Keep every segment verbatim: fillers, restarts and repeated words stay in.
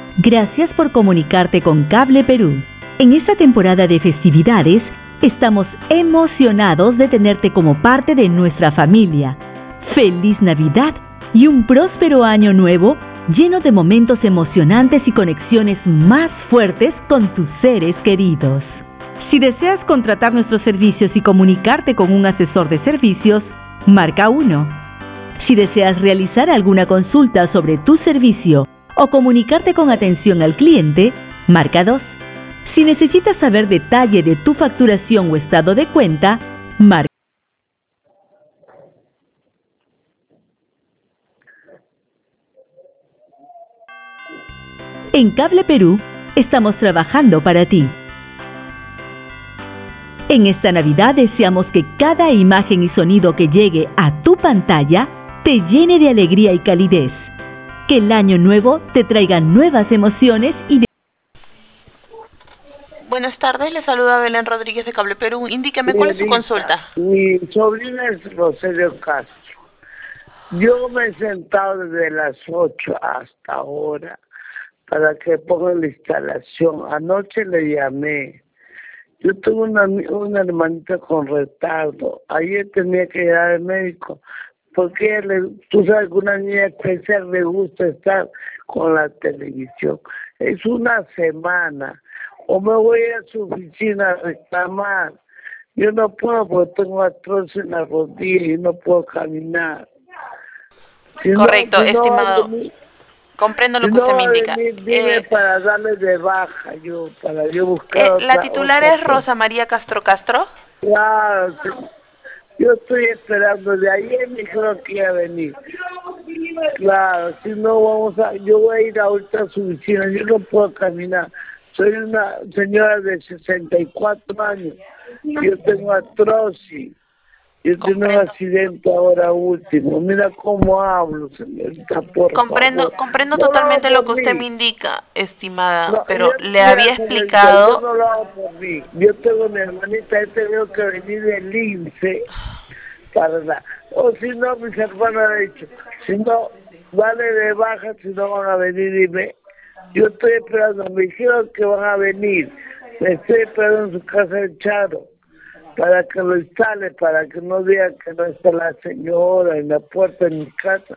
Gracias por comunicarte con Cable Perú. En esta temporada de festividades, estamos emocionados de tenerte como parte de nuestra familia. ¡Feliz Navidad y un próspero año nuevo lleno de momentos emocionantes y conexiones más fuertes con tus seres queridos! Si deseas contratar nuestros servicios y comunicarte con un asesor de servicios, marca uno. Si deseas realizar alguna consulta sobre tu servicio o comunicarte con atención al cliente, marca dos. Si necesitas saber detalle de tu facturación o estado de cuenta, marca. En Cable Perú, estamos trabajando para ti. En esta Navidad deseamos que cada imagen y sonido que llegue a tu pantalla te llene de alegría y calidez. Que el año nuevo te traiga nuevas emociones y de... Buenas tardes, le saluda Belén Rodríguez de Cable Perú. Indíqueme cuál es su consulta. Mi sobrina es Rosario Castro. Yo me he sentado desde las ocho hasta ahora para que ponga la instalación. Anoche le llamé. Yo tengo una, una hermanita con retardo. Ayer tenía que ir al médico. Porque le, tú sabes que una niña especial le gusta estar con la televisión. Es una semana. O me voy a su oficina a reclamar. Yo no puedo porque tengo artrosis en la rodilla y no puedo caminar. Si Correcto, no, si estimado. No, Comprendo lo si que usted no, me indica. Dime Eh, para darle de baja, yo, para yo buscar eh, otra, ¿La titular otra es Rosa María Castro Castro? Claro, sí. Yo estoy esperando, de ayer me dijeron que iba a venir. Claro, si no vamos a, yo voy a ir ahorita a su oficina, yo no puedo caminar. Soy una señora de sesenta y cuatro años, yo tengo artrosis. Yo tengo un accidente ahora último. Mira cómo hablo, señorita, por Comprendo, favor. comprendo No lo totalmente hago lo que por usted mí. me indica, estimada, No, pero yo, le mira, había señorita, yo explicado... no lo hago por mí. Yo tengo mi hermanita, he tenido que venir del INSE para la... O si no, mis hermanos han dicho, si no, vale de baja, si no van a venir y me... Yo estoy esperando, me dijeron que van a venir. Me estoy esperando en su casa de Charo para que lo instale, para que no digan que no está la señora en la puerta de mi casa.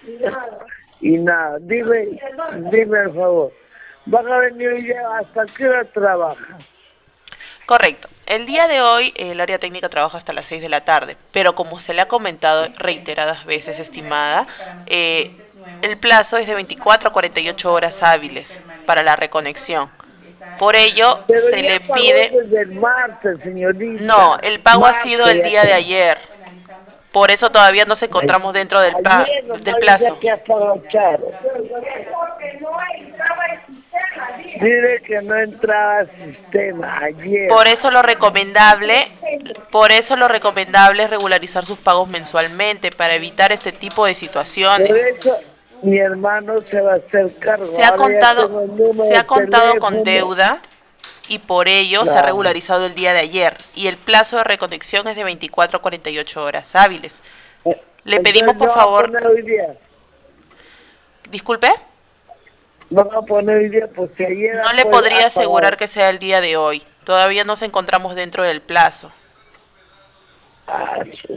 Y nada, dime, dime al favor, ¿van a venir ya hasta qué hora trabaja? Correcto. El día de hoy el área técnica trabaja hasta las seis de la tarde, pero como se le ha comentado reiteradas veces, estimada, eh, el plazo es de veinticuatro a cuarenta y ocho horas hábiles para la reconexión. Por ello, Pero se ya le pagó pide... desde el martes, señorita. No, el pago ha sido el Martes, día de ayer. Por eso todavía nos encontramos dentro del, pa ayer no del me dice plazo. que ha pagado Charo. Dile que no entraba al sistema ayer. Por eso lo recomendable, por eso lo recomendable es regularizar sus pagos mensualmente para evitar este tipo de situaciones. Por eso mi hermano se va a hacer cargo. Se ha Ahora ya contado, tengo el número se de ha contado con teléfono. deuda y por ello se ha Claro. regularizado el día de ayer y el plazo de reconexión es de veinticuatro a cuarenta y ocho horas hábiles. Le pedimos Entonces, por ¿no va a favor... poner hoy día? Disculpe. No va a poner hoy día porque ayer No le pues, podría ha pagado. asegurar que sea el día de hoy. Todavía nos encontramos dentro del plazo. Ah,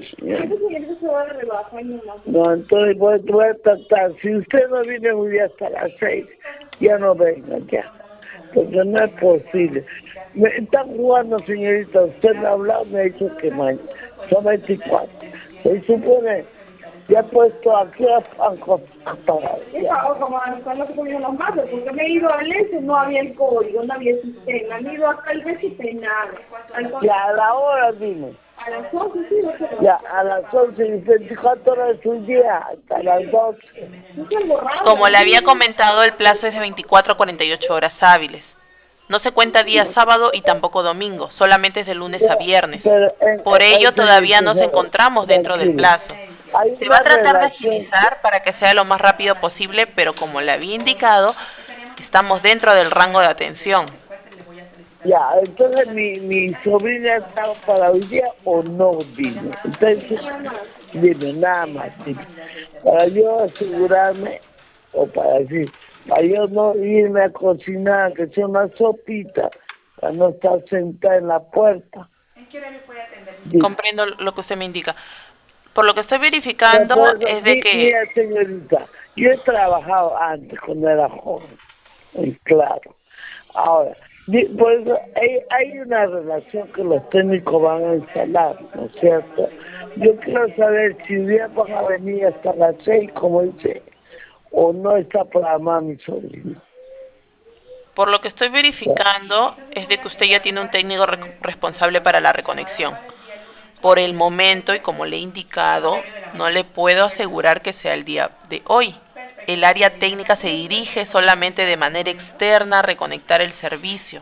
no, entonces voy, voy a tratar. Si usted no viene hoy día hasta las seis, ya no venga ya. Porque no es posible. Me están jugando, señorita. Usted me ha hablado, me ha dicho que mañana. Son veinticuatro. Se supone, ya he puesto aquí a, a, a pagar. Son los que ponían los mapas, porque me he ido al ese, no había el código, no había el sistema. Me he ido acá al B S y nada. Ya, a la hora, dime. A las once, sí, no. Ya, a las once y veinticuatro horas es un día, hasta las doce. Como le había comentado, el plazo es de veinticuatro a cuarenta y ocho horas hábiles. No se cuenta día sábado y tampoco domingo, solamente es de lunes a viernes. Por ello todavía nos encontramos dentro del plazo. Se va a tratar de agilizar para que sea lo más rápido posible, pero como le había indicado, estamos dentro del rango de atención. Ya, entonces mi, mi sobrina está para hoy día o no, dime. Entonces, dime, nada más, dime. Para yo asegurarme, o para decir, para yo no irme a cocinar, que sea una sopita, para no estar sentada en la puerta. ¿En qué horario puede atender? Sí. Comprendo lo que usted me indica. Por lo que estoy verificando Recuerdo, es de mi- que... Mira, señorita, yo he trabajado antes cuando era joven, y claro. Ahora, di- por eso hay, hay una relación que los técnicos van a instalar, ¿no es cierto? Yo quiero saber si hoy día van a venir hasta las seis, como dice, o no está programado mi sobrino. Por lo que estoy verificando es de que usted ya tiene un técnico re- responsable para la reconexión. Por el momento, y como le he indicado, no le puedo asegurar que sea el día de hoy. El área técnica se dirige solamente de manera externa a reconectar el servicio.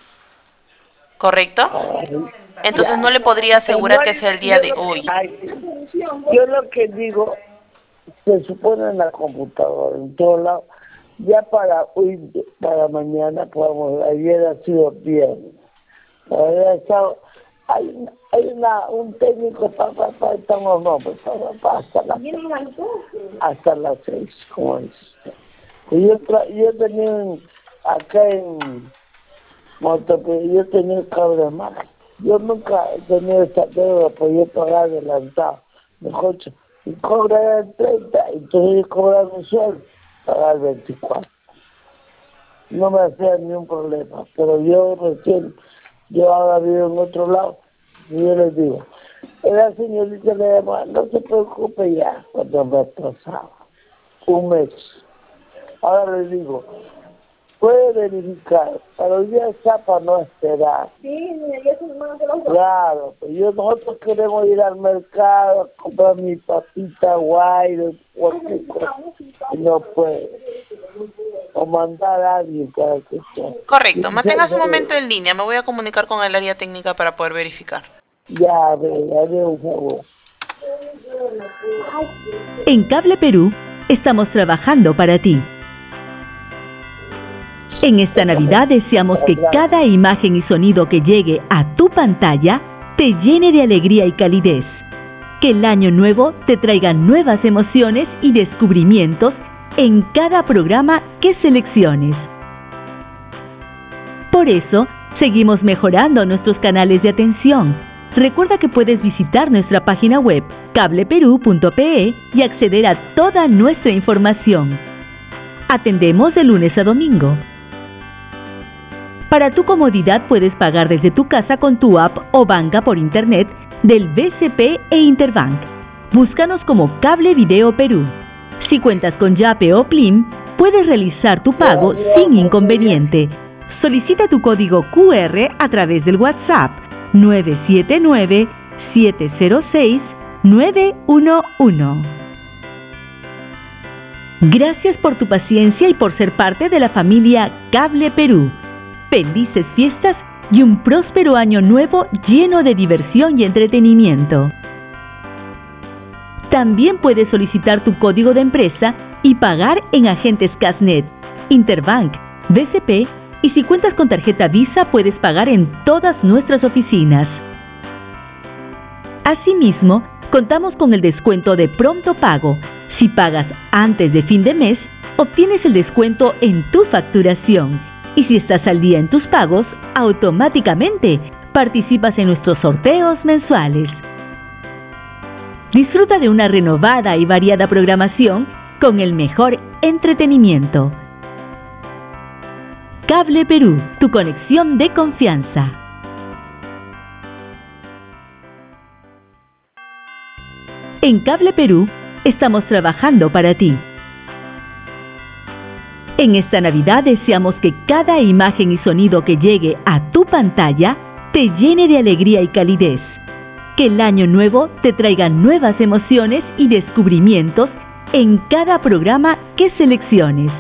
¿Correcto? Entonces no le podría asegurar que sea el día de hoy. Ay, yo lo que digo, se supone en la computadora, en todos lados, ya para hoy, para mañana, podemos, ayer ha sido viernes, todavía estado, hay, hay una, un técnico, para, para, para, estamos, no, pues, para, para, hasta, la, hasta las seis, como dice usted. Y yo, tra, yo tenía un, acá en Motope, yo tenía un cable más. Yo nunca he tenido esta deuda, pues yo pagar adelantado, mejor, y cobrar el treinta, entonces yo cobrar un sueldo, pagar el veinticuatro. No me hacía ni un problema, pero yo recién, yo ahora vivo en otro lado, y yo les digo, la señorita le llamaba, no se preocupe ya, cuando me atrasaba, un mes. Ahora les digo, puede verificar, pero hoy día está para no esperar. Sí, ya se me de los dos. Claro, pues yo, nosotros queremos ir al mercado a comprar mi papita guay, cualquier cosa, y no puede. O mandar a alguien para que esté. Correcto. Manténgase un momento en línea. Me voy a comunicar con el área técnica para poder verificar. Ya, ve, ya ve un favor. En Cable Perú estamos trabajando para ti. En esta Navidad deseamos que cada imagen y sonido que llegue a tu pantalla te llene de alegría y calidez. Que el año nuevo te traiga nuevas emociones y descubrimientos en cada programa que selecciones. Por eso, seguimos mejorando nuestros canales de atención. Recuerda que puedes visitar nuestra página web cable perú punto pe y acceder a toda nuestra información. Atendemos de lunes a domingo. Para tu comodidad puedes pagar desde tu casa con tu app o banca por internet del B C P e Interbank. Búscanos como Cable Video Perú. Si cuentas con Yape o Plim, puedes realizar tu pago sin inconveniente. Solicita tu código Q R a través del WhatsApp nueve siete nueve, siete cero seis, nueve uno uno. Gracias por tu paciencia y por ser parte de la familia Cable Perú. Felices fiestas y un próspero año nuevo lleno de diversión y entretenimiento. También puedes solicitar tu código de empresa y pagar en agentes Casnet, Interbank, B C P y si cuentas con tarjeta Visa puedes pagar en todas nuestras oficinas. Asimismo, contamos con el descuento de pronto pago. Si pagas antes de fin de mes, obtienes el descuento en tu facturación. Y si estás al día en tus pagos, automáticamente participas en nuestros sorteos mensuales. Disfruta de una renovada y variada programación con el mejor entretenimiento. Cable Perú, tu conexión de confianza. En Cable Perú estamos trabajando para ti. En esta Navidad deseamos que cada imagen y sonido que llegue a tu pantalla te llene de alegría y calidez. Que el año nuevo te traiga nuevas emociones y descubrimientos en cada programa que selecciones.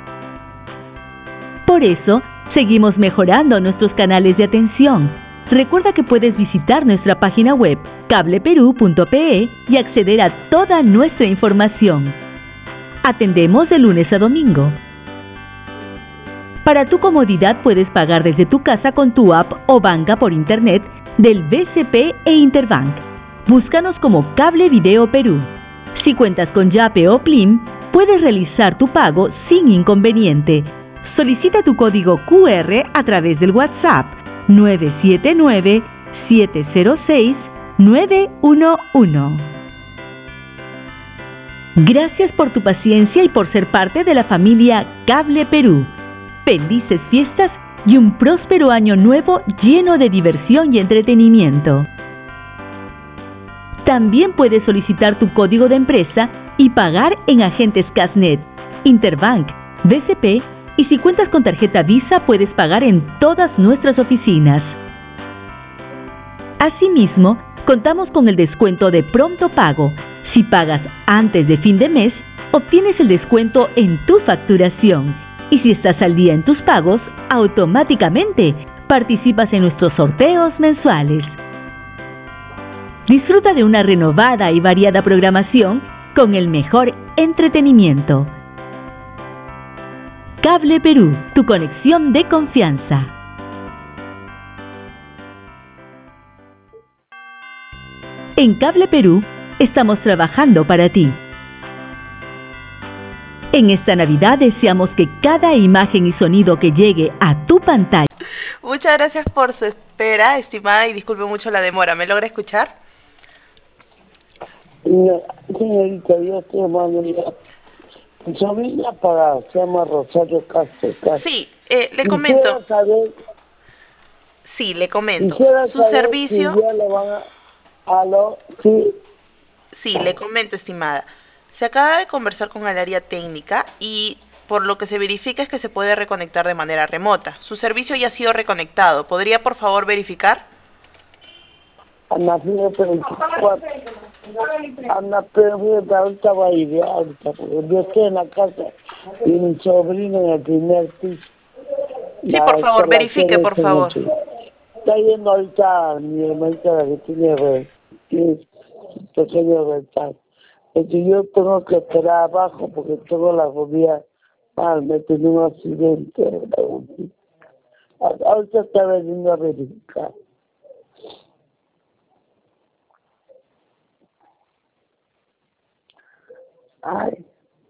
Por eso, seguimos mejorando nuestros canales de atención. Recuerda que puedes visitar nuestra página web cable perú punto pe y acceder a toda nuestra información. Atendemos de lunes a domingo. Para tu comodidad puedes pagar desde tu casa con tu app o banca por internet del B C P e Interbank. Búscanos como Cable Video Perú. Si cuentas con Yape o Plim, puedes realizar tu pago sin inconveniente. Solicita tu código Q R a través del WhatsApp nueve siete nueve, siete cero seis, nueve uno uno. Gracias por tu paciencia y por ser parte de la familia Cable Perú. Felices fiestas y un próspero año nuevo lleno de diversión y entretenimiento. También puedes solicitar tu código de empresa y pagar en agentes Casnet, Interbank, B C P, y si cuentas con tarjeta Visa puedes pagar en todas nuestras oficinas. Asimismo, contamos con el descuento de pronto pago. Si pagas antes de fin de mes, obtienes el descuento en tu facturación. Y si estás al día en tus pagos, automáticamente participas en nuestros sorteos mensuales. Disfruta de una renovada y variada programación con el mejor entretenimiento. Cable Perú, tu conexión de confianza. En Cable Perú estamos trabajando para ti. En esta Navidad deseamos que cada imagen y sonido que llegue a tu pantalla. Muchas gracias por su espera, estimada, y disculpe mucho la demora. ¿Me logra escuchar? No, señorita, yo estoy llamando ya. Mi sobrina para, se llama Rosario Castro. Castro. Sí, eh, le comento. Saber, sí, le comento. Su saber servicio... Si ya le van a... ¿Aló? Sí. Sí, le comento, estimada. Se acaba de conversar con el área técnica y por lo que se verifica es que se puede reconectar de manera remota. Su servicio ya ha sido reconectado. ¿Podría, por favor, verificar? Ana, fíjate, veinticuatro. Ana, pero fíjate, ahorita va a ir, ahorita, porque yo estoy en la casa y mi sobrino en el primer piso. Sí, la, por favor, verifique, por favor. Está yendo ahorita mi hermanita la que tiene, tiene pequeño retraso. Porque yo tengo que esperar abajo porque tengo la rodilla mal, me tenía un accidente. Ahorita está veniendo a verificar. Ay.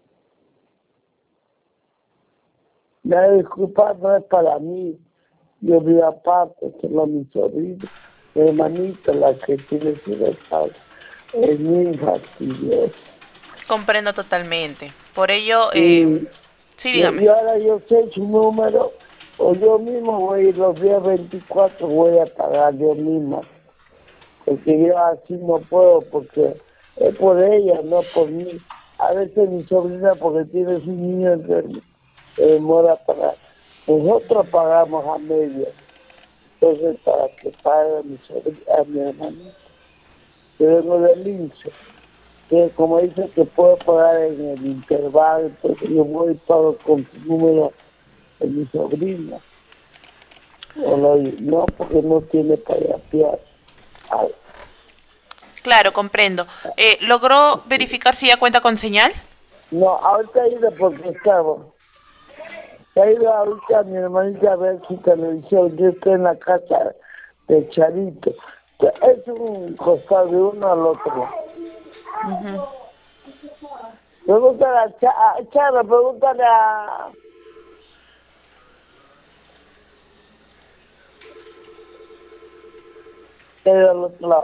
La disculpa no es para mí. Yo vi aparte, que es mi sobrino, mi hermanita, la que tiene su retraso. Es muy fastidioso. Comprendo totalmente. Por ello, eh, sí, sí dígame. Y ahora yo sé su número, o yo mismo voy a ir los días veinticuatro, voy a pagar yo misma. Porque yo así no puedo, porque es por ella, no por mí. A veces mi sobrina, porque tiene su niño enfermo, se demora a pagar. Nosotros pagamos a media. Entonces, para que pague a mi sobrina, a mi hermanita. Yo vengo del lince, que como dice que puedo pagar en el intervalo, entonces yo voy y pago con su número de mi sobrina. O no, no, porque no tiene para fiar. Claro, comprendo. Eh, ¿Logró verificar si ya cuenta con señal? No, ahorita he ido porque estaba. He ido ahorita a mi hermanita a ver su televisión. Yo estoy en la casa de Charito. Es un costado de uno al otro. Uh-huh. Pregúntale a Charo, Charo, pregúntale a... Pero al otro lado.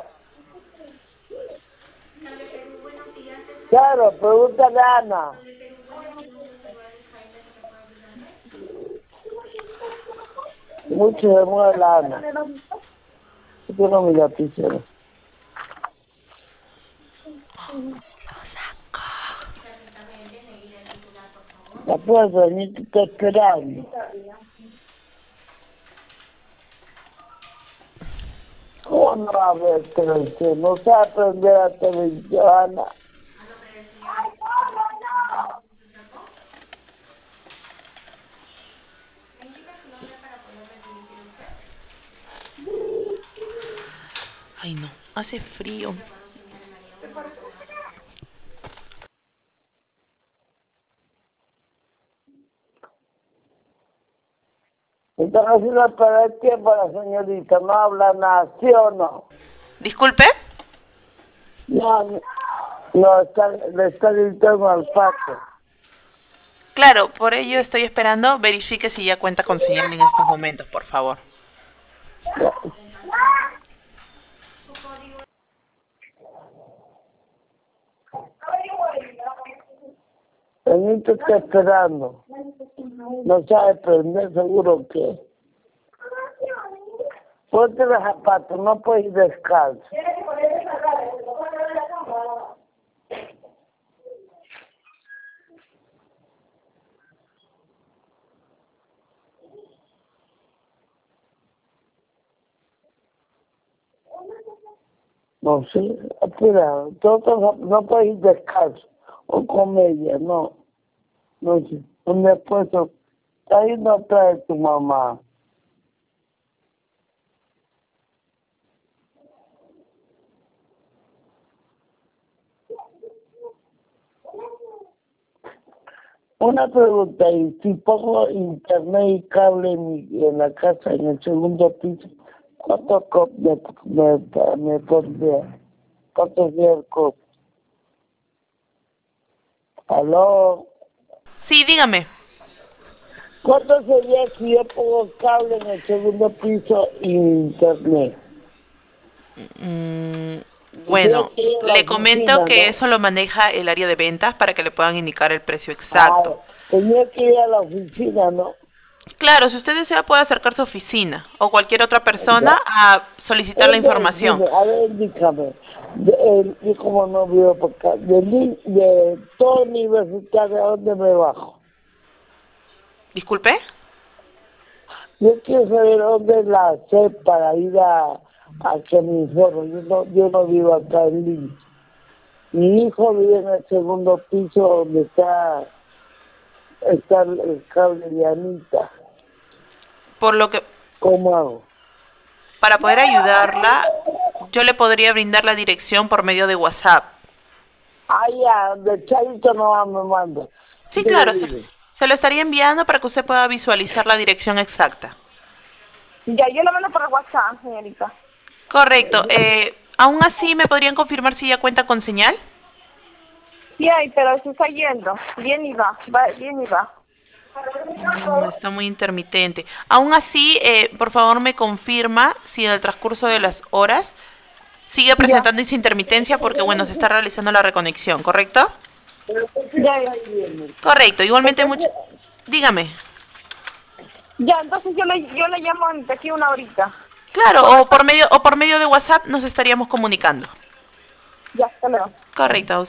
Charo, pregúntale a Ana. Mucho de mueve la Ana. Yo tengo mi lapicero. La puedes venir, te estoy esperando. ¿Cómo no va a ver televisión? No sabe aprender a televisión, Ana. Ay, no, hace frío. Están haciendo perder tiempo a la señorita, no habla nada, ¿sí o no? ¿Disculpe? No, no, no está, le está gritando al pato. Claro, por ello estoy esperando. Verifique si ya cuenta con señal en estos momentos, por favor. Benito está esperando. No sabe prender, seguro que. Ponte los zapatos, no puedes ir descalzo. No, sí, espera, todos no puedes ir descalzo o con ella, no. No sé, un esposo, ahí no trae tu mamá. Una pregunta, y si pongo internet y cable en, mi, en la casa, en el segundo piso, ¿cuánto cop me, me, me pondría? ¿Cuánto sería el cop? ¿Aló? Sí, dígame. ¿Cuánto sería si yo pongo cable en el segundo piso y internet? Mm, bueno, le comento que eso lo maneja el área de ventas para que le puedan indicar el precio exacto. Ah, tenía que ir a la oficina, ¿no? Claro, si usted desea puede acercarse a su oficina o cualquier otra persona a solicitar la información. A ver, indícame. De, eh, yo como no vivo por acá, de, de todo universitario, ¿a dónde me bajo? ¿Disculpe? Yo quiero saber dónde la sé para ir a, a que me informe. Yo no, yo no vivo acá en Lima. Mi hijo vive en el segundo piso donde está, está el cable de Anita. Por lo que, ¿Cómo hago? para poder ayudarla, yo le podría brindar la dirección por medio de WhatsApp. Ah, ya, de Chavito no me manda. Sí, claro, se, se lo estaría enviando para que usted pueda visualizar la dirección exacta. Ya, yo lo mando por WhatsApp, señorita. Correcto. Eh, ¿Aún así me podrían confirmar si ya cuenta con señal? Sí hay, pero se está yendo. Bien y va, va bien y va. No, está muy intermitente. Aún así, eh, por favor me confirma si en el transcurso de las horas sigue presentando esa intermitencia porque, bueno, se está realizando la reconexión, ¿correcto? Ya, ya. Correcto. Igualmente, mucho... Dígame. Ya, entonces yo le, yo le llamo de aquí una horita. Claro, o por medio o por medio de WhatsApp nos estaríamos comunicando. Ya, hasta luego. Correcto.